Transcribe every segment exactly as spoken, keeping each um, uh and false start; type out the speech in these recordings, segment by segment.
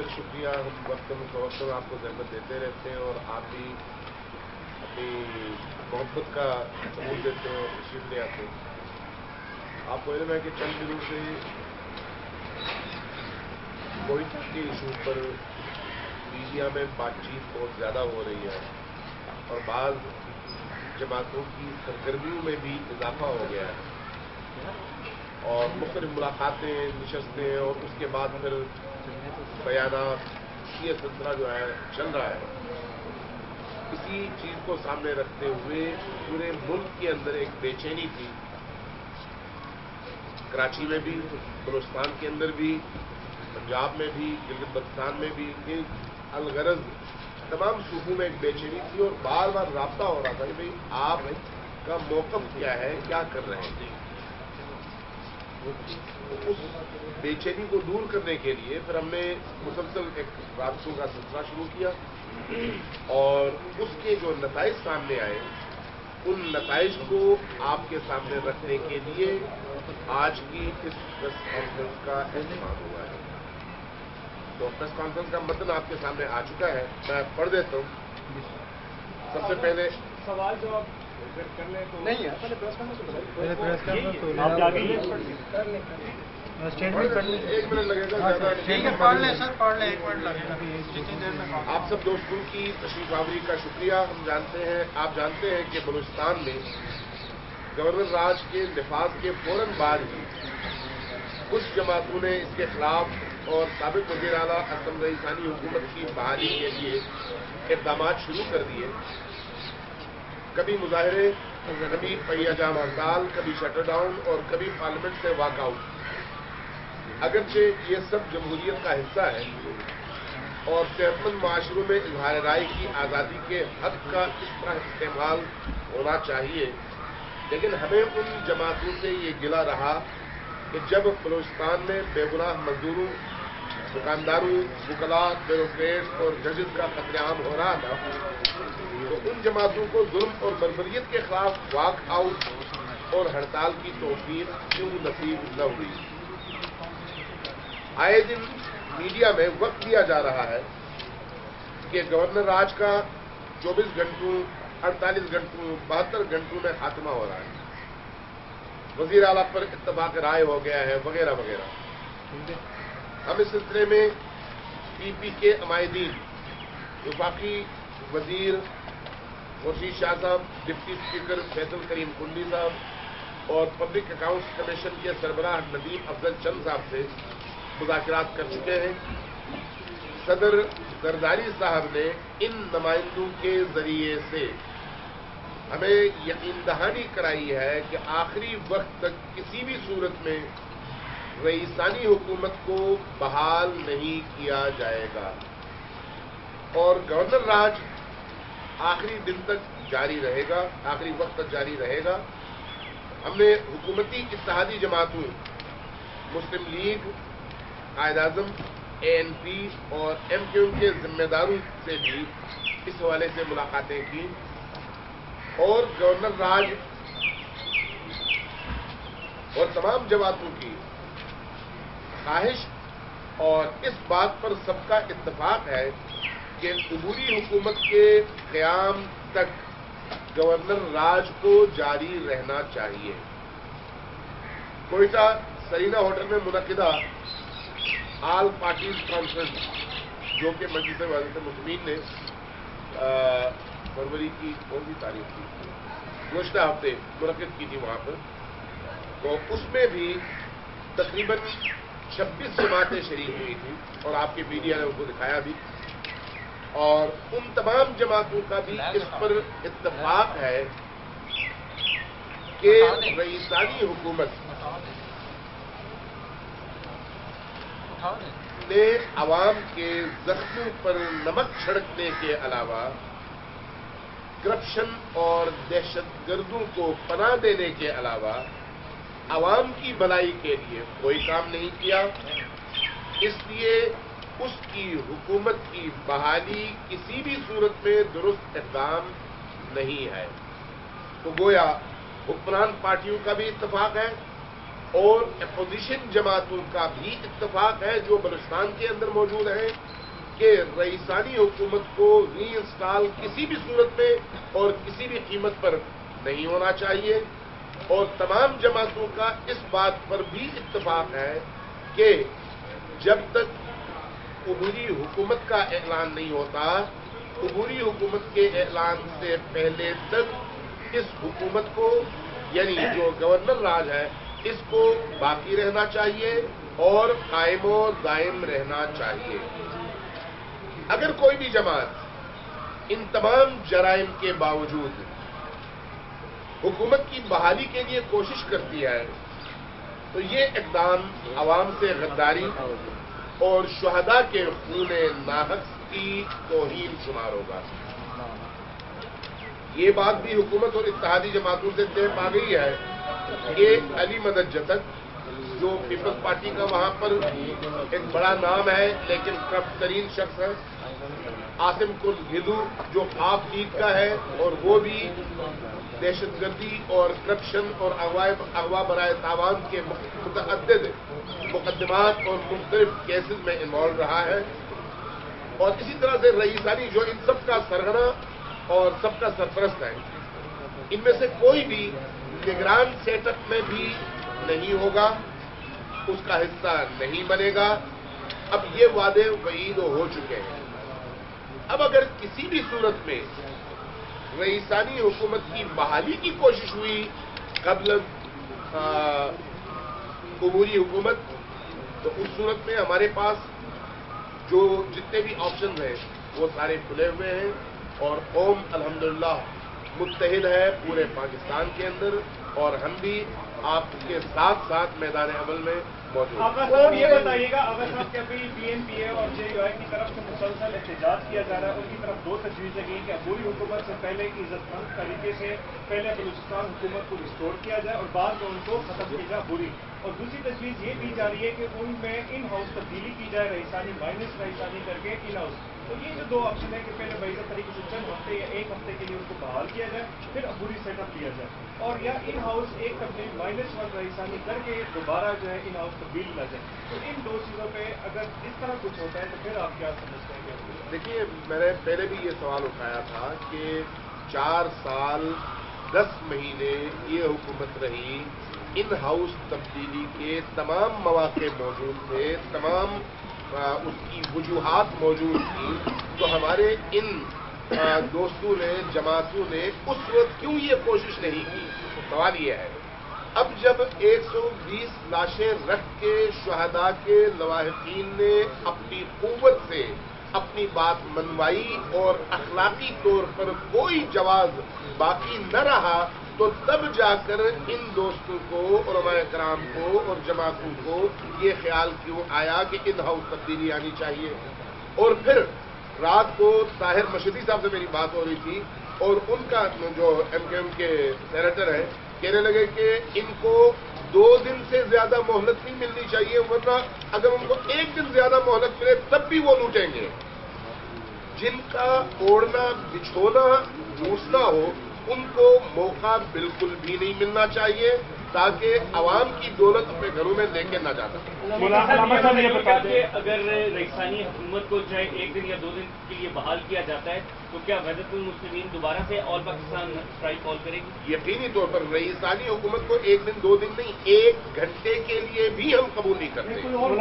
फिर शुक्रिया। हम वक्तन फवक्तन आपको जहमत देते रहते हैं और आप भी अपनी मोहब्बत का सबूत देते हैं और तशरीफ ले आते हैं। आपको इल्म है कि चंद दिनों से कोयटा के इशू पर मीडिया में बातचीत बहुत ज़्यादा हो रही है और बाज़ जमातों की सरगर्मियों में भी इजाफा हो गया है और मुख्तलिफ मुलाकातें, नशस्तें और उसके बाद फिर बयानात, ये सिलसिला जो है चल रहा है। इसी चीज को सामने रखते हुए पूरे मुल्क के अंदर एक बेचैनी थी, कराची में भी, बलूचिस्तान के अंदर भी, पंजाब में भी, गिलगित बल्तिस्तान में भी, अलगरज तमाम सूबों में एक बेचैनी थी और बार बार राब्ता हो रहा था कि भाई आपका मौक़िफ़ क्या है, क्या कर रहे हैं। उस बेचैनी को दूर करने के लिए फिर हमने मुसलसल एक राब्तों का सिलसिला शुरू किया और उसके जो नताइज सामने आए उन नताइज को आपके सामने रखने के लिए आज की इस प्रेस कॉन्फ्रेंस का एहतमाम हुआ है। तो प्रेस कॉन्फ्रेंस का मतन आपके सामने आ चुका है, मैं पढ़ देता हूं। सबसे पहले सवाल जवाब कर ले तो नहीं है, पहले प्रेस कॉन्फ्रेंस पहले प्रेस कॉन्फ्रेंस आप जाके कर ले स्टेटमेंट करने एक मिनट लगेगा, ज्यादा ठीक है, पढ़ लें सर, पढ़ लें, एक मिनट लगेगा जितनी देर में। आप सब दोस्तों की तशरीफ आवरी का शुक्रिया। हम जानते हैं, आप जानते हैं कि बलूचिस्तान में गवर्नर राज के निफाज के फौरन बाद ही कुछ जमातों ने इसके खिलाफ और साबिक वज़ीर आला असम रईसानी हुकूमत की बहाली के लिए इक़दाम शुरू कर दिए। कभी मुजाहरे, कभी पहिया-जाम हड़ताल, कभी शटर डाउन और कभी पार्लियामेंट से वॉकआउट। अगरचे ये सब जमहूरियत का हिस्सा है और सेहतमंद माशरों में इजहार राय की आज़ादी के हक का इस तरह इस्तेमाल होना चाहिए, लेकिन हमें उन जमातों से ये गिला रहा कि जब बलूचिस्तान में बेगुनाह मजदूरों, दुकानदारों, वकला, ब्यूरोक्रेट्स और जजेस का कत्लेआम हो रहा था, तो उन जमातों को जुल्म और बर्बरियत के खिलाफ वॉक आउट और हड़ताल की तौफीक क्यों नसीब न हुई। आए दिन मीडिया में वक्त दिया जा रहा है कि गवर्नर राज का चौबीस घंटों, अड़तालीस घंटों, बहत्तर घंटों में खात्मा हो रहा है, वजीर आला पर इत्तफाक राय हो गया है, वगैरह वगैरह। हम इस सिलसिले में पी पी के अमायदीन, वफाकी वजीर खुर्शीद शाह साहब, डिप्टी स्पीकर फैसल करीम कुंडी साहब और पब्लिक अकाउंट्स कमीशन के सरबराह नदीम अफजल चंद साहब से मुज़ाकरात कर चुके हैं। सदर जरदारी साहब ने इन नुमाइंदों के जरिए से हमें यकीन दहानी कराई है कि आखिरी वक्त तक किसी भी सूरत में रईसानी हुकूमत को बहाल नहीं किया जाएगा और गवर्नर राज आखिरी दिन तक जारी रहेगा, आखिरी वक्त तक जारी रहेगा। हमने हुकूमती इत्तेहादी जमातों, Muslim League, Quaid-e-Azam, A N P और एम क्यू एम के जिम्मेदारों से भी इस हवाले से मुलाकातें की और गवर्नर राज और तमाम जमातों की ख्वाहिश और इस बात पर सबका इत्तफाक है कि अबूरी हुकूमत के क़याम तक गवर्नर राज को जारी रहना चाहिए। कोयटा सरीना होटल में मुनक़िदा आल पार्टीज कॉन्फ्रेंस, जो कि मजलिस वज़ीर मुस्लिमीन ने फरवरी की कौन सी तारीख थी, गुज़श्ता हफ्ते मुनक़िद की थी वहां पर, तो उसमें भी तकरीबन छब्बीस जमातें शरीक हुई थी और आपके मीडिया ने उनको दिखाया भी और उन तमाम जमातों का भी इस पर इत्तफाक है कि रईसानी हुकूमत ने अवाम के जख्मों पर नमक छिड़कने के अलावा करप्शन और दहशतगर्दों को पनाह देने के अलावा अवाम की भलाई के लिए कोई काम नहीं किया। इसलिए उसकी हुकूमत की बहाली किसी भी सूरत में दुरुस्त इक़दाम नहीं है। तो गोया हुक्मरान पार्टियों का भी इत्तफाक है और अपोजिशन जमातों का भी इत्तफाक है जो बलूचिस्तान के अंदर मौजूद हैं کہ رئیسانی حکومت کو ری انسٹال کسی بھی صورت میں اور کسی بھی قیمت پر نہیں ہونا چاہیے، اور تمام جماعتوں کا اس بات پر بھی اتفاق ہے کہ جب تک عبوری حکومت کا اعلان نہیں ہوتا، عبوری حکومت کے اعلان سے پہلے تک اس حکومت کو، یعنی جو گورنر راج ہے، اس کو باقی رہنا چاہیے اور قائم و دائم رہنا چاہیے۔ اگر کوئی بھی جماعت ان تمام جرائم کے باوجود حکومت کی بحالی کے لیے کوشش کرتی ہے تو یہ اقدام عوام سے غداری اور شہداء کے خون ناحق کی توہین شمار ہوگا۔ یہ بات بھی حکومت اور اتحادی جماعتوں سے طے پا گئی ہے کہ علی مدد جتک، جو پیپلز پارٹی کا وہاں پر ایک بڑا نام ہے لیکن کرپٹ ترین شخص ہے، عاصم کل ہدو جو آپ لیگ کا ہے اور وہ بھی دہشت گردی اور کرپشن اور اغوا برائے تاوان کے متعدد مقدمات اور مختلف کیسز میں انوالو رہا ہے، اور اسی طرح سے رئیسانی جو ان سب کا سرغنہ اور سب کا سرپرست ہے، ان میں سے کوئی بھی نگران سیٹ اپ میں بھی نہیں ہوگا، اس کا حصہ نہیں بنے گا۔ اب یہ وعدے وعید ہو چکے ہیں۔ اب اگر کسی بھی صورت میں رئیسانی حکومت کی بحالی کی کوشش ہوئی قبل عبوری حکومت، تو اس صورت میں ہمارے پاس جو جتنے بھی آپشنز ہیں وہ سارے کھلے ہوئے ہیں، اور قوم الحمدللہ متحد ہے پورے پاکستان کے اندر، اور ہم بھی آپ کے ساتھ ساتھ میدان عمل میں موجود ہیں۔ آغا صاحب یہ بتائیے گا، آغا صاحب کے ابھی بی این پی اے اور جے یو آئی کی طرف سے مسلسل احتجاج کیا جا رہا ہے، ان کی طرف دو تجویزیں گئی کہ عبوری حکومت سے پہلے کی عزت مند طریقے سے پہلے بلوچستان حکومت کو ریسٹور کیا جائے اور بعد میں ان کو ختم کیا جائے عبوری، اور دوسری تجویز یہ دی جا رہی ہے کہ ان میں ان ہاؤس تبدیلی کی جائے، رئیسانی مائنس رئیسانی کر کے ان ہاؤس۔ تو یہ جو دو آپشن ہے کہ پہلے باضابطہ طریقے سے چند ہفتے یا ایک ہفتے کے لیے ان کو بحال کیا جائے، پھر عبوری سیٹ اپ کیا جائے، اور یا ان ہاؤس ایک تبدیل مائنس ون رئیسانی کر کے دوبارہ جو ہے ان ہاؤس تبدیل کیا جائے۔ تو ان دو چیزوں پہ اگر اس طرح کچھ ہوتا ہے تو پھر آپ کیا سمجھتے ہیں کہ دیکھیے، میں نے پہلے بھی یہ سوال اٹھایا تھا کہ چار سال دس مہینے یہ حکومت رہی، ان ہاؤس تبدیلی کے تمام مواقع موجود تھے، تمام اس کی وجوہات موجود تھیں، تو ہمارے ان دوستوں نے، جماعتوں نے اس وقت کیوں یہ کوشش نہیں کی؟ سوال یہ ہے۔ اب جب ایک سو بیس لاشیں رکھ کے شہداء کے لواحقین نے اپنی قوت سے اپنی بات منوائی اور اخلاقی طور پر کوئی جواز باقی نہ رہا، تو تب جا کر ان دوستوں کو، علماء کرام کو اور جماعتوں کو یہ خیال کیوں آیا کہ ان ہاؤس تبدیلی آنی چاہیے۔ اور پھر رات کو طاہر مشہدی صاحب سے میری بات ہو رہی تھی، اور ان کا جو ایم کیو ایم کے سینیٹر ہیں کہنے لگے کہ ان کو دو دن سے زیادہ مہلت نہیں ملنی چاہیے، ورنہ اگر ان کو ایک دن زیادہ مہلت ملے تب بھی وہ لوٹیں گے۔ جن کا اوڑھنا بچھونا جھوسنا ہو، ان کو موقع بالکل بھی نہیں ملنا چاہیے تاکہ عوام کی دولت اپنے گھروں میں لے کے نہ جاتا۔ اگر رئیسانی حکومت کو چاہے ایک دن یا دو دن کے لیے بحال کیا جاتا ہے تو کیا وحدت المسلمین دوبارہ سے آل پاکستان اسٹرائک کال کرے گی؟ یقینی طور پر رئیسانی حکومت کو ایک دن دو دن نہیں، ایک گھنٹے کے لیے بھی ہم قبول نہیں کرتے۔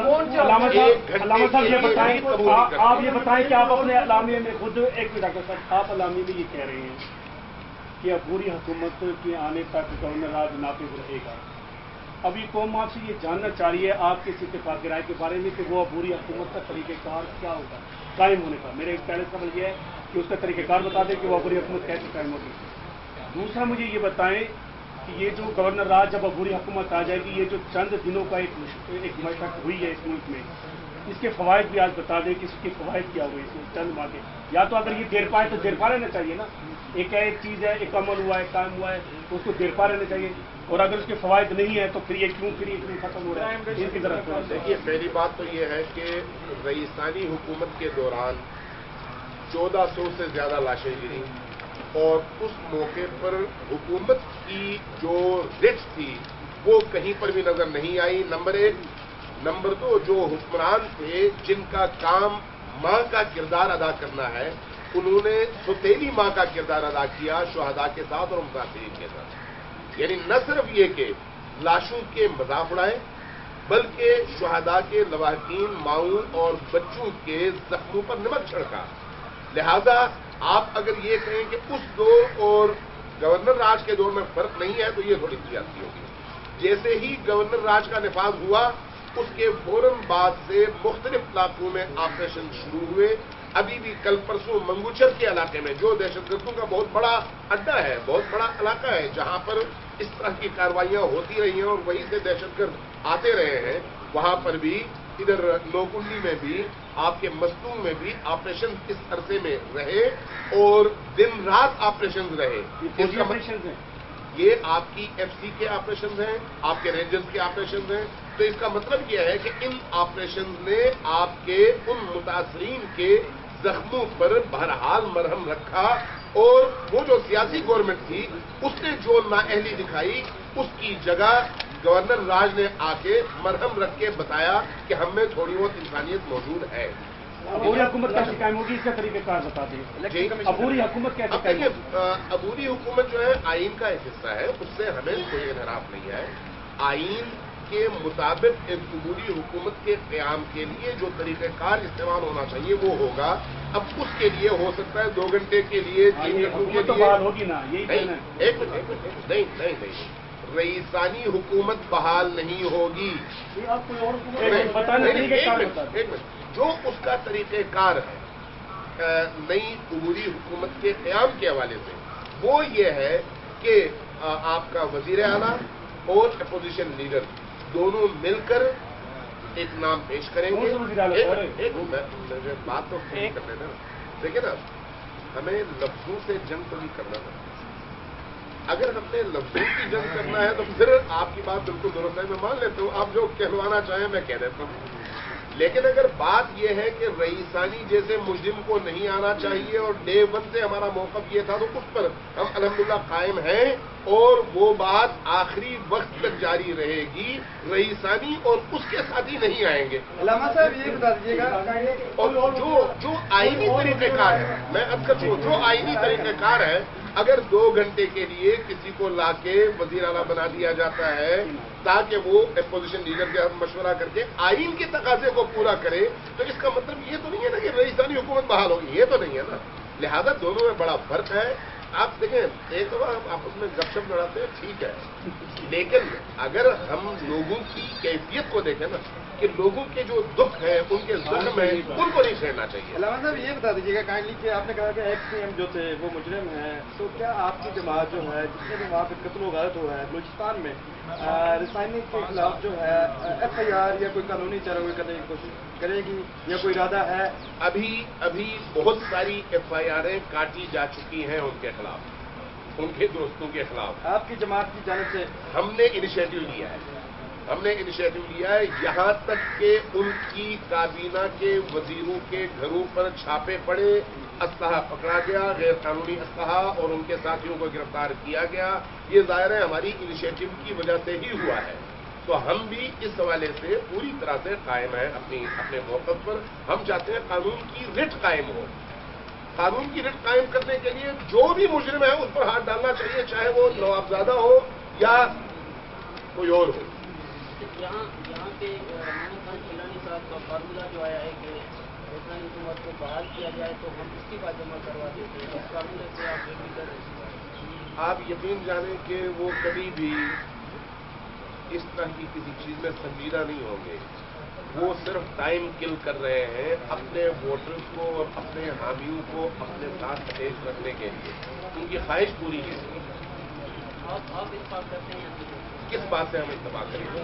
آپ یہ بتائیں کہ آپ اپنے اعلامیے میں خود، ایک منٹ ڈاکٹر صاحب، آپ اعلامیے میں یہ کہہ رہے ہیں کہ عبوری حکومت کے آنے تک گورنر راج نافذ رہے گا۔ ابھی قوم آپ سے یہ جاننا چاہ رہی ہے آپ کے اس اتفاق رائے کے بارے میں کہ وہ عبوری حکومت کا طریقہ کار کیا ہوگا قائم ہونے کا۔ میرے ایک پہلے سوال یہ ہے کہ اس کا طریقہ کار بتا دیں کہ وہ عبوری حکومت کیسے قائم ہوگی۔ دوسرا مجھے یہ بتائیں کہ یہ جو گورنر راج جب عبوری حکومت آ جائے گی، یہ جو چند دنوں کا ایک ایک مشق ہوئی ہے اس ملک میں، اس کے فوائد بھی آج بتا دیں کہ اس کے فوائد کیا ہوئے اس چند ماہ کے۔ یا تو اگر یہ دیر پائے تو دیر پا رہنا چاہیے نا، ایک ایک چیز ہے، ایک عمل ہوا ہے، قائم ہوا ہے، تو اس کو دیر پا رہنا چاہیے، اور اگر اس کے فوائد نہیں ہے تو پھر یہ کیوں پھر یہ کیوں ختم ہو رہا ہے؟ ان کی طرف دیکھیے، پہلی بات تو یہ ہے کہ رئیسانی حکومت کے دوران چودہ سو سے زیادہ لاشیں گری، اور اس موقع پر حکومت کی جو رچ تھی وہ کہیں پر بھی نظر نہیں آئی، نمبر ایک۔ نمبر دو، جو حکمران تھے جن کا کام मां का किरदार अदा करना है, उन्होंने सौतेली मां का किरदार अदा किया शुहदा के साथ और मुतासिरीन के साथ। यानी न सिर्फ ये कि लाशों के मजाक उड़ाए, बल्कि शुहदा के लवाहिकीन माओं और बच्चों के जख्मों पर नमक छिड़का। लिहाजा आप अगर ये कहें कि उस दौर और गवर्नर राज के दौर में फर्क नहीं है, तो ये थोड़ी सियासी होगी। जैसे ही गवर्नर राज का निफाज हुआ, उसके फौरन बाद से मुख्तलिफ इलाकों में ऑपरेशन शुरू हुए। अभी भी कल परसों मंगूचर के इलाके में, जो दहशतगर्दों का बहुत बड़ा अड्डा है, बहुत बड़ा इलाका है, जहां पर इस तरह की कार्रवाइयां होती रही हैं और वहीं से दहशतगर्द आते रहे हैं, वहां पर भी, इधर नोकुंडी में भी, आपके मस्तूम में भी ऑपरेशन इस अरसे में रहे और दिन रात ऑपरेशन रहे। इसका ऑपरेशन है, ये आपकी एफसी के ऑपरेशन हैं, आपके रेंजर्स के ऑपरेशन हैं। तो इसका मतलब यह है कि इन ऑपरेशन ने आपके उन मुतासरीन के जख्मों पर बहरहाल मरहम रखा और वो जो सियासी गवर्नमेंट थी उसने जो नाअहली दिखाई, उसकी जगह गवर्नर राज ने आके मरहम रख के बताया कि हम में थोड़ी बहुत इंसानियत मौजूद है। अबूरी हुकूमत कैसे कायम होगी, इसका तरीकेकार बता दें। अबूरी हुकूमत कैसे अब देखिए, अबूरी हुकूमत जो है आइन का एक हिस्सा है, उससे हमें कोई इनहराफ नहीं है। आइन के मुताबिक एक अबूरी हुकूमत के क़याम के लिए जो तरीक़ेकार इस्तेमाल होना चाहिए वो होगा। अब उसके लिए हो सकता है दो घंटे के लिए, तीन घंटों के तो लिए होगी ना, यही नहीं, एक मिनट, नहीं नहीं नहीं रईसानी हुकूमत बहाल नहीं होगी। एक मिनट, जो उसका तरीक़ेकार है नई अबूरी हुकूमत के क़याम के हवाले से, वो ये है कि आपका वज़ीर आला और अपोजिशन लीडर दोनों मिलकर एक नाम पेश करेंगे। एक, एक मिनट, बात तो कर लेना। देखिए ना, हमें लफ्जों से जंग तो नहीं करना था। अगर हमने लफ्जों की जंग करना है तो फिर आपकी बात बिल्कुल दुरुस्त है, मैं मान लेता हूं। आप जो कहलवाना चाहें मैं कह देता हूं। लेकिन अगर बात यह है कि रईसानी जैसे मुजरिम को नहीं आना चाहिए और डे वन से हमारा मौक़िफ़ ये था, तो उस पर हम अल्हम्दुलिल्लाह कायम हैं और वो बात आखिरी वक्त तक जारी रहेगी। रईसानी और उसके साथी नहीं आएंगे। अल्लामा साहब ये बता दीजिएगा, और जो जो आईनी तरीक़ेकार है, मैं अब कर जो आईनी तरीक़ेकार है, अगर दो घंटे के लिए किसी को लाके वज़ीर आला बना दिया जाता है ताकि वो अपोजिशन लीडर के साथ मशवरा करके आइन के तकाजे को पूरा करे, तो इसका मतलब ये तो नहीं है ना कि रईसानी हुकूमत बहाल होगी, ये तो नहीं है ना। लिहाजा दोनों में बड़ा फर्क है। आप देखें, एक दफा हम आपस में गपशप लड़ाते हैं, ठीक है, लेकिन अगर हम लोगों की कैफियत को देखें ना, कि लोगों के जो दुख है, उनके जख्म है, उनको नहीं छेड़ना चाहिए। अल्लामा साहब ये बता दीजिएगा काइंडली कि आपने कहा कि एक्स सी एम जो थे वो मुजरिम हैं, तो क्या आपकी जमात जो है, जितने भी वहाँ पे कत्ल गारत हुआ है बलूचिस्तान में, रसायनिक के खिलाफ जो है एफ आई आर या कोई कानूनी चाराई करने की कोशिश करेगी या कोई इरादा है? अभी अभी बहुत सारी एफ आई आरें काटी जा चुकी हैं उनके खिलाफ, उनके दोस्तों के खिलाफ। आपकी जमात की जानिब से हमने इनिशिएटिव लिया है, हमने इनिशिएटिव लिया है, यहां तक कि उनकी काबीना के वजीरों के घरों पर छापे पड़े, असलहा पकड़ा गया, गैर कानूनी असलहा, और उनके साथियों को गिरफ्तार किया गया। ये ज़ाहिर है हमारी इनिशिएटिव की वजह से ही हुआ है। तो हम भी इस हवाले से पूरी तरह से कायम है अपनी अपने मौक़िफ़ पर। हम चाहते हैं कानून की रिट कायम हो। कानून की रिट कायम करने के लिए जो भी मुजरिम है उस पर हाथ डालना चाहिए, चाहे वो नवाबजादा हो या कोई और हो। यहाँ यहाँ के रहमान खान जिलानी साहब का फार्मूला जो आया है कि रईसानी हुकूमत को बहाल किया जाए तो हम इस्तीफा जमा करवा देते हैं, इस फार्मूले से आप एग्री कर रहे हैं? आप यकीन जानें कि वो कभी भी इस तरह की किसी चीज में संजीदा नहीं होंगे। वो सिर्फ टाइम किल कर रहे हैं अपने वोटर्स को और अपने हामियों को अपने साथ अटैच रखने के लिए, उनकी ख्वाहिश पूरी नहीं होगी। आप आप इस बात करते हैं किस बात से हम इत्तफाक करेंगे?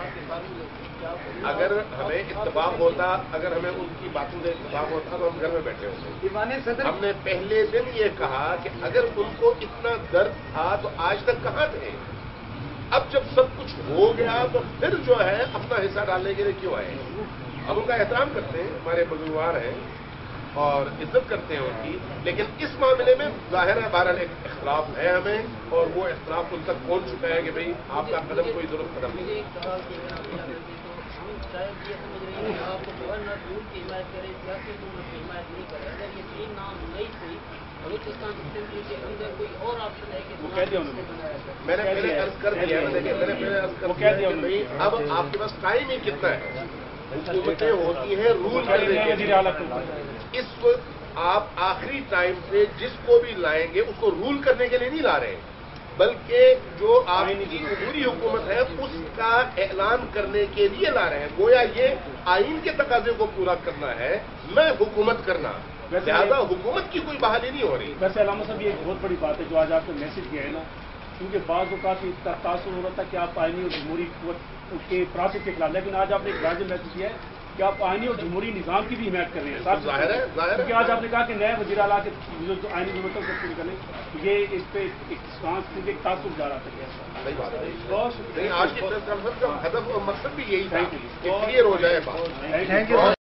अगर हमें इत्तफाक होता, अगर हमें उनकी बातों से इत्तफाक होता तो हम घर में बैठे होते। हमने पहले दिन ये कहा कि अगर उनको इतना दर्द था तो आज तक कहां थे? अब जब सब कुछ हो गया तो फिर जो है अपना हिस्सा डालने के लिए क्यों आए? अब उनका एहतराम करते हैं, हमारे बुजुर्गवार हैं और इज्जत करते हैं उनकी, लेकिन इस मामले में जाहिर है बहरहाल एक इख्तलाफ है हमें, और वो इख्तलाफ उन तक पहुंच चुका है कि भाई आपका कदम कोई दुरुस्त कदम नहीं है। साहब ये समझ रही है आप गवर्नर रूल की हिमायत करे, सियासी हुकूमत की हिमायत नहीं करे। अगर ये तीन नाम नहीं थे, बलूचिस्तान असेंबली के अंदर कोई और ऑप्शन है कि वो कह दिया उन्होंने। मैंने पहले अर्ज कर दिया है, देखिए मैंने पहले अर्ज कर वो कह दिया दिया कि भाई अब आपके पास टाइम ही कितना है। हुकूमतें होती है रूल करने के लिए। इस वक्त आप आखिरी टाइम से जिसको भी लाएंगे उसको रूल करने के लिए नहीं ला रहे, बल्कि जो आपकी पूरी हुकूमत है उसका ऐलान करने के लिए ला रहे हैं। गोया ये आइन के तकाजे को पूरा करना है, मैं हुकूमत करना, लिहाजा हुकूमत की कोई बहाली नहीं हो रही। वैसे अलामा साहब ये एक बहुत बड़ी बात है जो आज आपको मैसेज किया है ना, क्योंकि बाज़ औक़ात इतना तासुर हो रहा था कि आप आइनी और जमहूरी के प्रोसेस के खिलाफ, लेकिन आज आपने एक वाज़ेह मैसेज किया है कि आप आइनी और जमहूरी निज़ाम की भी हिमायत कर रहे हैं। साथ जाहिर है, जाहिर है। क्योंकि आज आपने कहा कि नए वज़ीर आला के जो आइनी जरूरतों को पूरी करने, ये इस पे एक स्टांस क्योंकि एक तासुर जा रहा था। सही बात है। बहुत नहीं, आज की प्रेस कॉन्फ्रेंस का हदफ और मकसद भी यही था Thank you. कि क्लियर हो जाए बात। Thank you.